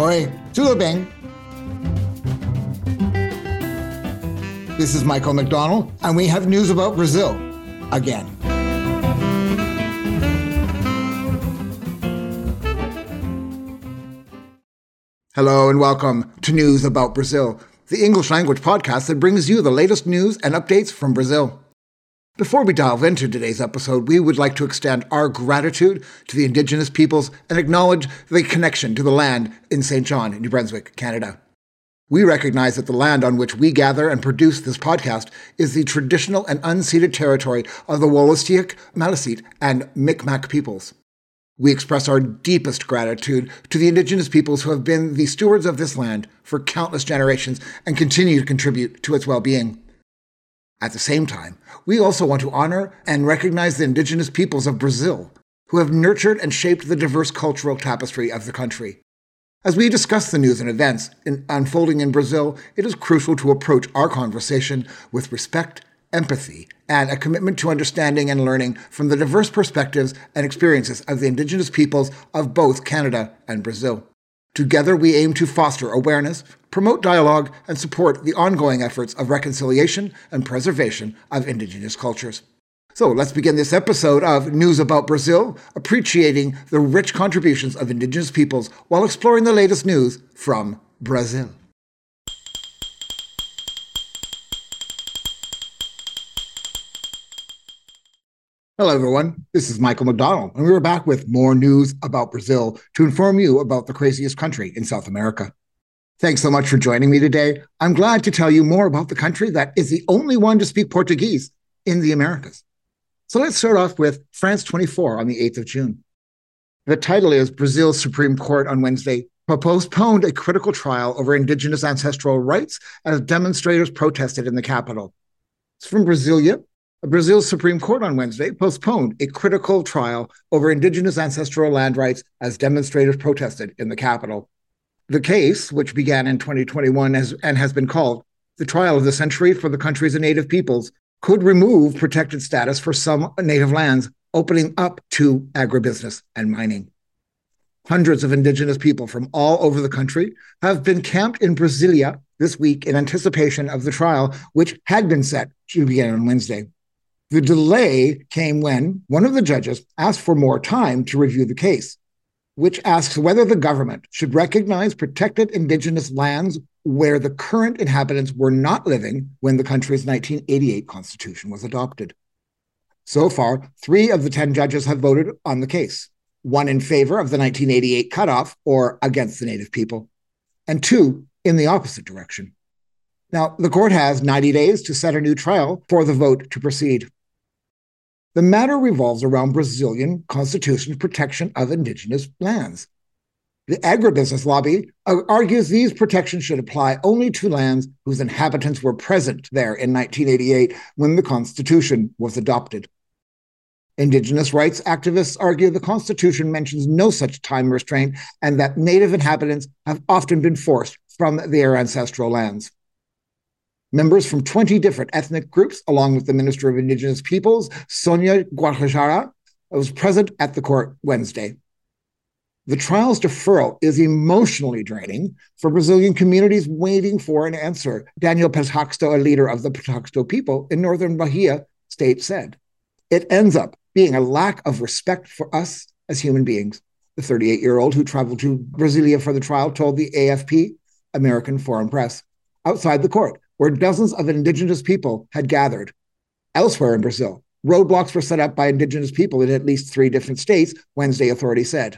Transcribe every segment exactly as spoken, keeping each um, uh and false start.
Oi, tudo bem. This is Michael McDonald, and we have news about Brazil again. Hello and welcome to News About Brazil, the English language podcast that brings you the latest news and updates from Brazil. Before we delve into today's episode, we would like to extend our gratitude to the Indigenous peoples and acknowledge the connection to the land in Saint John, New Brunswick, Canada. We recognize that the land on which we gather and produce this podcast is the traditional and unceded territory of the Wolastoqiyik, Maliseet, and Micmac peoples. We express our deepest gratitude to the Indigenous peoples who have been the stewards of this land for countless generations and continue to contribute to its well-being. At the same time, we also want to honor and recognize the Indigenous peoples of Brazil, who have nurtured and shaped the diverse cultural tapestry of the country. As we discuss the news and events in unfolding in Brazil, it is crucial to approach our conversation with respect, empathy, and a commitment to understanding and learning from the diverse perspectives and experiences of the Indigenous peoples of both Canada and Brazil. Together, we aim to foster awareness, promote dialogue, and support the ongoing efforts of reconciliation and preservation of Indigenous cultures. So let's begin this episode of News About Brazil, appreciating the rich contributions of Indigenous peoples while exploring the latest news from Brazil. Hello, everyone. This is Michael McDonald, and we're back with more news about Brazil to inform you about the craziest country in South America. Thanks so much for joining me today. I'm glad to tell you more about the country that is the only one to speak Portuguese in the Americas. So let's start off with France twenty-four on the eighth of June. The title is Brazil's Supreme Court on Wednesday postponed a critical trial over indigenous ancestral rights as demonstrators protested in the capital. It's from Brasilia. Brazil's Supreme Court on Wednesday postponed a critical trial over indigenous ancestral land rights as demonstrators protested in the capital. The case, which began in twenty twenty-one has, and has been called the trial of the century for the country's native peoples, could remove protected status for some native lands, opening up to agribusiness and mining. Hundreds of indigenous people from all over the country have been camped in Brasilia this week in anticipation of the trial, which had been set to begin on Wednesday. The delay came when one of the judges asked for more time to review the case, which asks whether the government should recognize protected indigenous lands where the current inhabitants were not living when the country's nineteen eighty-eight constitution was adopted. So far, three of the ten judges have voted on the case, one in favor of the nineteen eighty-eight cutoff or against the native people, and two in the opposite direction. Now, the court has ninety days to set a new trial for the vote to proceed. The matter revolves around Brazilian Constitution's protection of indigenous lands. The agribusiness lobby argues these protections should apply only to lands whose inhabitants were present there in nineteen eighty-eight when the Constitution was adopted. Indigenous rights activists argue the Constitution mentions no such time restraint and that native inhabitants have often been forced from their ancestral lands. Members from twenty different ethnic groups, along with the Minister of Indigenous Peoples, Sonia Guajajara, was present at the court Wednesday. The trial's deferral is emotionally draining for Brazilian communities waiting for an answer, Daniel Pethaxto, a leader of the Pethaxto people in northern Bahia state, said. It ends up being a lack of respect for us as human beings. The thirty-eight-year-old who traveled to Brasilia for the trial told the A F P, American Foreign Press, outside the court, where dozens of indigenous people had gathered. Elsewhere in Brazil, roadblocks were set up by indigenous people in at least three different states, Wednesday authorities said.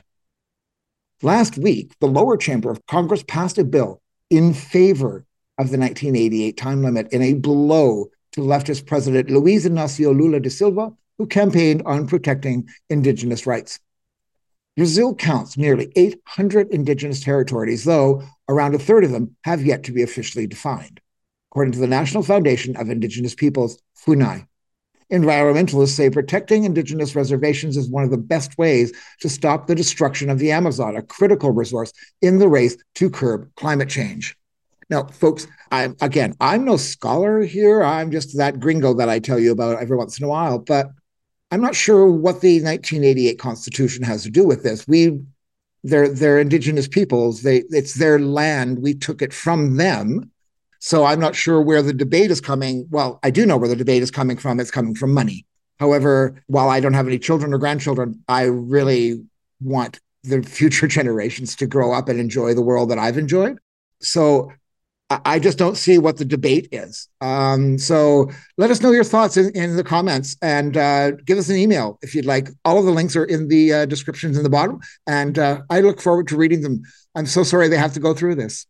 Last week, the lower chamber of Congress passed a bill in favor of the nineteen eighty-eight time limit in a blow to leftist President Luiz Inácio Lula da Silva, who campaigned on protecting indigenous rights. Brazil counts nearly eight hundred indigenous territories, though around a third of them have yet to be officially defined, according to the National Foundation of Indigenous Peoples, FUNAI. Environmentalists say protecting indigenous reservations is one of the best ways to stop the destruction of the Amazon, a critical resource in the race to curb climate change. Now, folks, I'm, again, I'm no scholar here. I'm just that gringo that I tell you about every once in a while, but I'm not sure what the nineteen eighty-eight Constitution has to do with this. We they're they're indigenous peoples. They it's their land. We took it from them. So I'm not sure where the debate is coming. Well, I do know where the debate is coming from. It's coming from money. However, while I don't have any children or grandchildren, I really want the future generations to grow up and enjoy the world that I've enjoyed. So I just don't see what the debate is. Um, so let us know your thoughts in, in the comments, and uh, give us an email if you'd like. All of the links are in the uh, descriptions in the bottom, and uh, I look forward to reading them. I'm so sorry they have to go through this.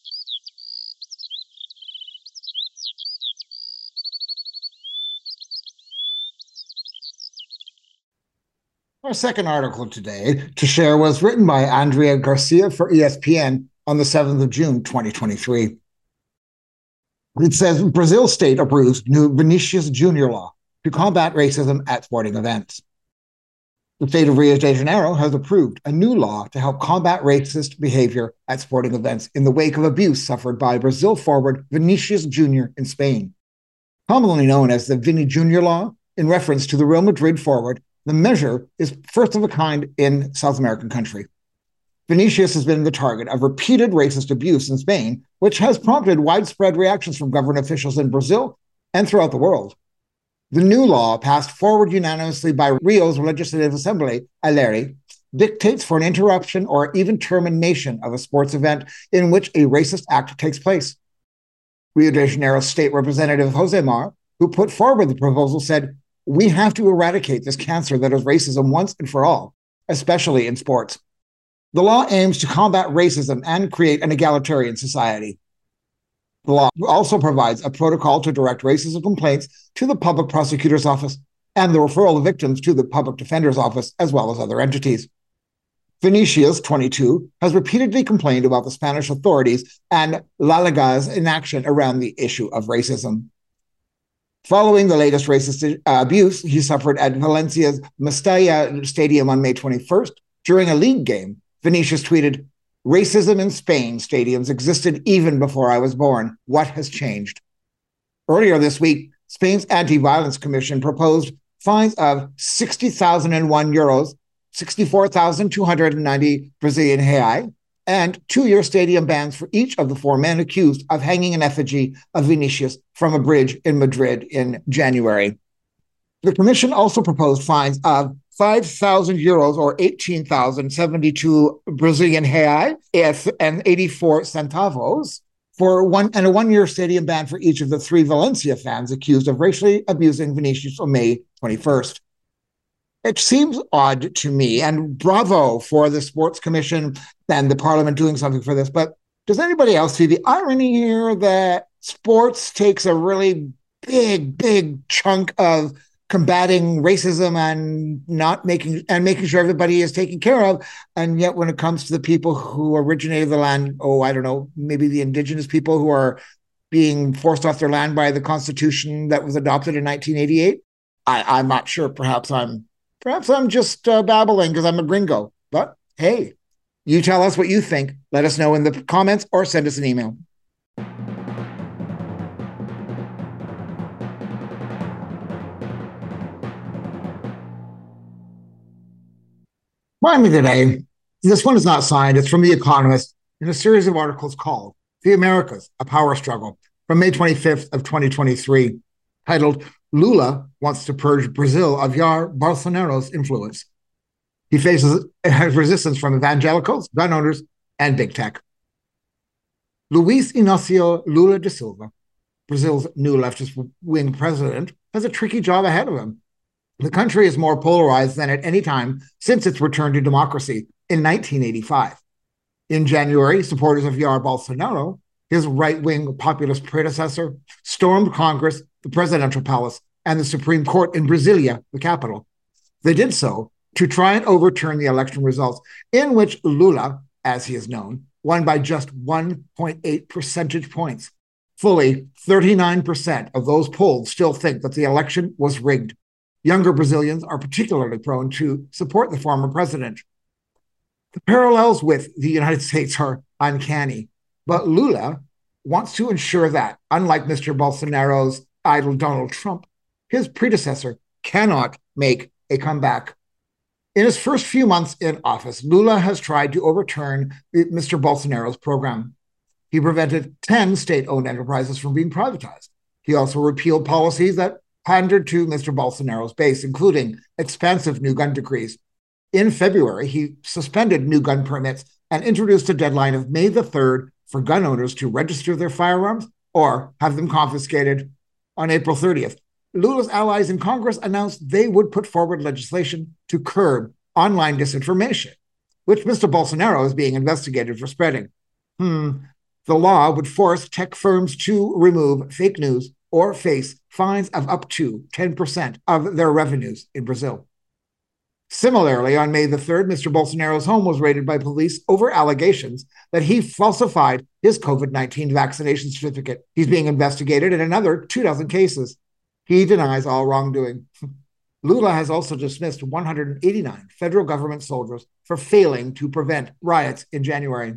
Our second article today to share was written by Andrea Garcia for E S P N on the seventh of June, twenty twenty-three. It says Brazil state approves new Vinicius Junior law to combat racism at sporting events. The state of Rio de Janeiro has approved a new law to help combat racist behavior at sporting events in the wake of abuse suffered by Brazil forward Vinicius Junior in Spain. Commonly known as the Vini Junior law, in reference to the Real Madrid forward, the measure is first of a kind in South American country. Vinicius has been the target of repeated racist abuse in Spain, which has prompted widespread reactions from government officials in Brazil and throughout the world. The new law, passed forward unanimously by Rio's Legislative Assembly, ALERE, dictates for an interruption or even termination of a sports event in which a racist act takes place. Rio de Janeiro State Representative Jose Mar, who put forward the proposal, said, "We have to eradicate this cancer that is racism once and for all, especially in sports." The law aims to combat racism and create an egalitarian society. The law also provides a protocol to direct racism complaints to the Public Prosecutor's Office and the referral of victims to the Public Defender's Office, as well as other entities. Vinicius, twenty-two, has repeatedly complained about the Spanish authorities and La Liga's inaction around the issue of racism. Following the latest racist uh, abuse he suffered at Valencia's Mestalla Stadium on May twenty-first during a league game, Vinicius tweeted, "Racism in Spain stadiums existed even before I was born. What has changed?" Earlier this week, Spain's Anti-Violence Commission proposed fines of sixty thousand one euros, sixty-four thousand two hundred ninety Brazilian reais, and two-year stadium bans for each of the four men accused of hanging an effigy of Vinicius from a bridge in Madrid in January. The commission also proposed fines of five thousand euros or eighteen thousand seventy-two Brazilian reais and eighty-four centavos for one and a one-year stadium ban for each of the three Valencia fans accused of racially abusing Vinicius on May twenty-first. It seems odd to me, and bravo for the Sports Commission and the Parliament doing something for this, but does anybody else see the irony here that sports takes a really big, big chunk of combating racism and not making and making sure everybody is taken care of, and yet when it comes to the people who originated the land, oh, I don't know, maybe the indigenous people who are being forced off their land by the Constitution that was adopted in nineteen eighty-eight, I, I'm not sure. Perhaps I'm perhaps I'm just uh, babbling because I'm a gringo. But hey, you tell us what you think. Let us know in the comments or send us an email. Finally today, this one is not signed. It's from The Economist in a series of articles called The Americas, A Power Struggle, from May twenty-fifth of twenty twenty-three, titled Lula Wants to Purge Brazil of Jair Bolsonaro's Influence. He faces resistance from evangelicals, gun owners, and big tech. Luiz Inácio Lula da Silva, Brazil's new leftist-wing president, has a tricky job ahead of him. The country is more polarized than at any time since its return to democracy in nineteen eighty-five. In January, supporters of Jair Bolsonaro, his right-wing populist predecessor, stormed Congress, the presidential palace, and the Supreme Court in Brasilia, the capital. They did so to try and overturn the election results, in which Lula, as he is known, won by just one point eight percentage points. Fully thirty-nine percent of those polled still think that the election was rigged. Younger Brazilians are particularly prone to support the former president. The parallels with the United States are uncanny, but Lula wants to ensure that, unlike Mister Bolsonaro's idol Donald Trump, his predecessor cannot make a comeback. In his first few months in office, Lula has tried to overturn Mister Bolsonaro's program. He prevented ten state-owned enterprises from being privatized. He also repealed policies that pandered to Mister Bolsonaro's base, including expansive new gun decrees. In February, he suspended new gun permits and introduced a deadline of May the third for gun owners to register their firearms or have them confiscated. On April thirtieth, Lula's allies in Congress announced they would put forward legislation to curb online disinformation, which Mister Bolsonaro is being investigated for spreading. Hmm. The law would force tech firms to remove fake news or face fines of up to ten percent of their revenues in Brazil. Similarly, on May the third, Mister Bolsonaro's home was raided by police over allegations that he falsified his COVID nineteen vaccination certificate. He's being investigated in another two dozen cases. He denies all wrongdoing. Lula has also dismissed one hundred eighty-nine federal government soldiers for failing to prevent riots in January.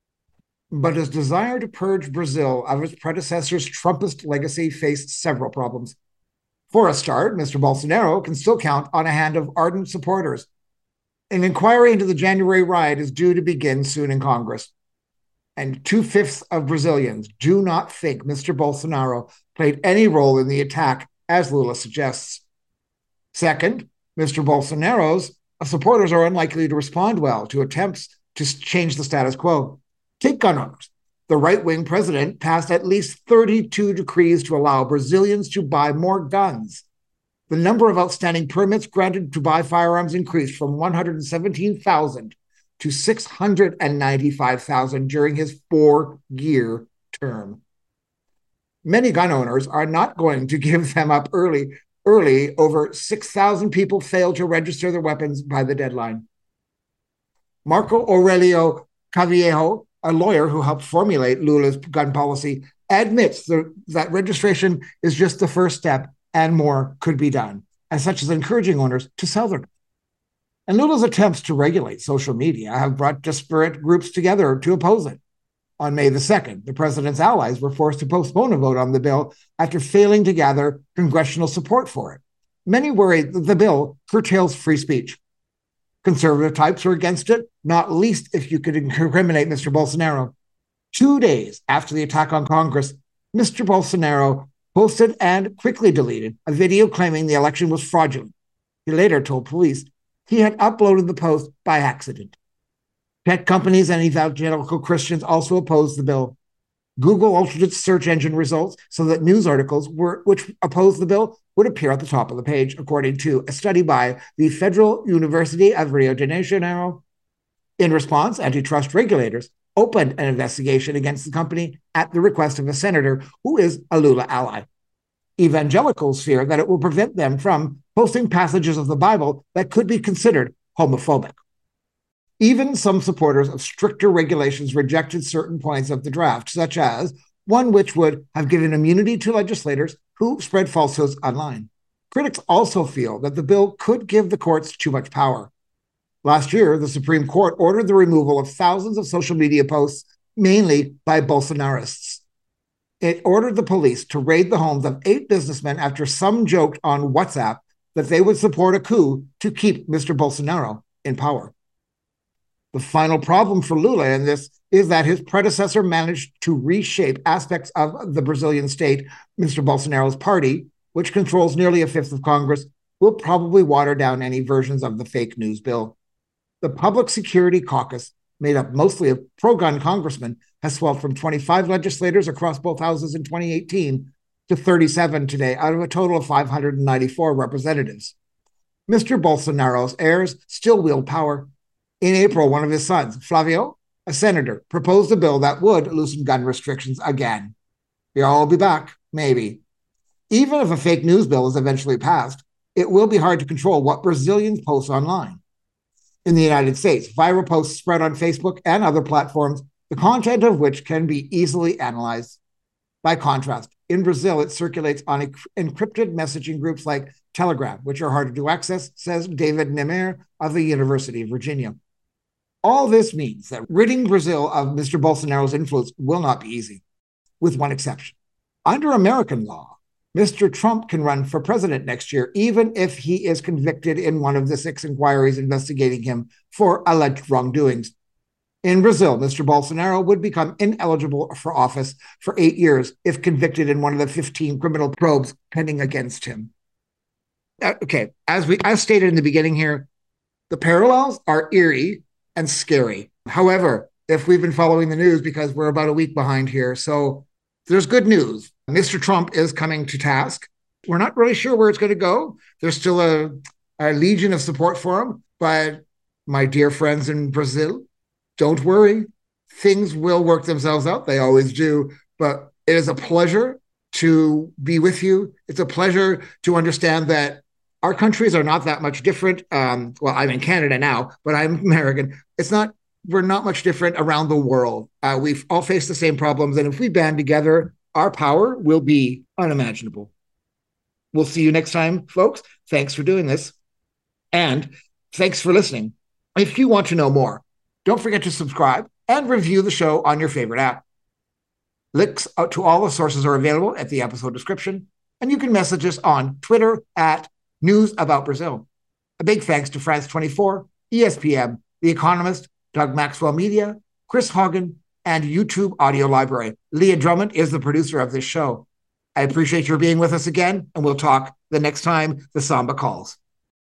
But his desire to purge Brazil of its predecessor's Trumpist legacy faced several problems. For a start, Mister Bolsonaro can still count on a hand of ardent supporters. An inquiry into the January riot is due to begin soon in Congress. And two-fifths of Brazilians do not think Mister Bolsonaro played any role in the attack, as Lula suggests. Second, Mister Bolsonaro's supporters are unlikely to respond well to attempts to change the status quo. Take gun owners. The right-wing president passed at least thirty-two decrees to allow Brazilians to buy more guns. The number of outstanding permits granted to buy firearms increased from one hundred seventeen thousand to six hundred ninety-five thousand during his four-year term. Many gun owners are not going to give them up early. Early, over six thousand people failed to register their weapons by the deadline. Marco Aurelio Caviejo, a lawyer who helped formulate Lula's gun policy, admits the, that registration is just the first step and more could be done, as such as encouraging owners to sell their guns. And Lula's attempts to regulate social media have brought disparate groups together to oppose it. On May the second, the president's allies were forced to postpone a vote on the bill after failing to gather congressional support for it. Many worry that the bill curtails free speech. Conservative types are against it, not least if you could incriminate Mister Bolsonaro. Two days after the attack on Congress, Mister Bolsonaro posted and quickly deleted a video claiming the election was fraudulent. He later told police he had uploaded the post by accident. Tech companies and evangelical Christians also opposed the bill. Google altered its search engine results so that news articles were, which opposed the bill would appear at the top of the page, according to a study by the Federal University of Rio de Janeiro. In response, antitrust regulators opened an investigation against the company at the request of a senator who is a Lula ally. Evangelicals fear that it will prevent them from posting passages of the Bible that could be considered homophobic. Even some supporters of stricter regulations rejected certain points of the draft, such as one which would have given immunity to legislators who spread falsehoods online. Critics also feel that the bill could give the courts too much power. Last year, the Supreme Court ordered the removal of thousands of social media posts, mainly by Bolsonarists. It ordered the police to raid the homes of eight businessmen after some joked on WhatsApp that they would support a coup to keep Mister Bolsonaro in power. The final problem for Lula in this is that his predecessor managed to reshape aspects of the Brazilian state. Mister Bolsonaro's party, which controls nearly a fifth of Congress, will probably water down any versions of the fake news bill. The Public Security Caucus, made up mostly of pro-gun congressmen, has swelled from twenty-five legislators across both houses in twenty eighteen to thirty-seven today, out of a total of five hundred ninety-four representatives. Mister Bolsonaro's heirs still wield power. In April, one of his sons, Flavio, a senator, proposed a bill that would loosen gun restrictions again. We'll all be back, maybe. Even if a fake news bill is eventually passed, it will be hard to control what Brazilians post online. In the United States, viral posts spread on Facebook and other platforms, the content of which can be easily analyzed. By contrast, in Brazil, it circulates on encrypted messaging groups like Telegram, which are harder to access, says David Nemer of the University of Virginia. All this means that ridding Brazil of Mister Bolsonaro's influence will not be easy, with one exception. Under American law, Mister Trump can run for president next year, even if he is convicted in one of the six inquiries investigating him for alleged wrongdoings. In Brazil, Mister Bolsonaro would become ineligible for office for eight years if convicted in one of the fifteen criminal probes pending against him. Okay, as we as stated in the beginning here, the parallels are eerie and scary. However, if we've been following the news, because we're about a week behind here, so there's good news. Mister Trump is coming to task. We're not really sure where it's going to go. There's still a, a legion of support for him, but my dear friends in Brazil, don't worry. Things will work themselves out. They always do. But it is a pleasure to be with you. It's a pleasure to understand that our countries are not that much different. Um, well, I'm in Canada now, but I'm American. It's not, we're not much different around the world. Uh, we've all faced the same problems. And if we band together, our power will be unimaginable. We'll see you next time, folks. Thanks for doing this. And thanks for listening. If you want to know more, don't forget to subscribe and review the show on your favorite app. Links to all the sources are available at the episode description, and you can message us on Twitter at News About Brazil. A big thanks to France twenty-four, E S P N, The Economist, Doug Maxwell Media, Chris Hogan, and YouTube Audio Library. Leah Drummond is the producer of this show. I appreciate your being with us again, and we'll talk the next time the Samba calls.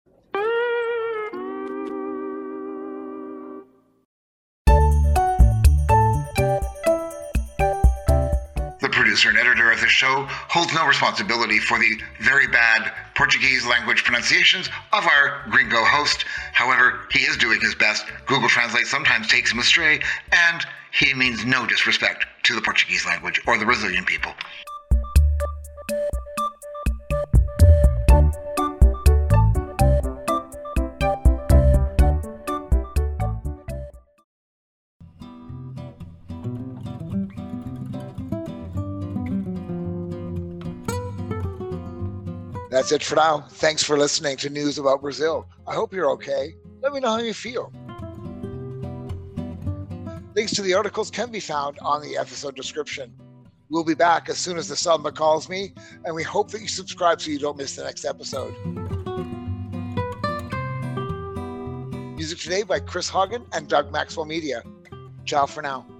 The producer and editor of this show holds no responsibility for the very bad Portuguese language pronunciations of our gringo host. However, he is doing his best. Google Translate sometimes takes him astray, and he means no disrespect to the Portuguese language or the Brazilian people. That's it for now. Thanks for listening to News About Brazil. I hope you're okay. Let me know how you feel. Links to the articles can be found on the episode description. We'll be back as soon as the Samba calls me, and we hope that you subscribe so you don't miss the next episode. Music today by Chris Hogan and Doug Maxwell Media. Ciao for now.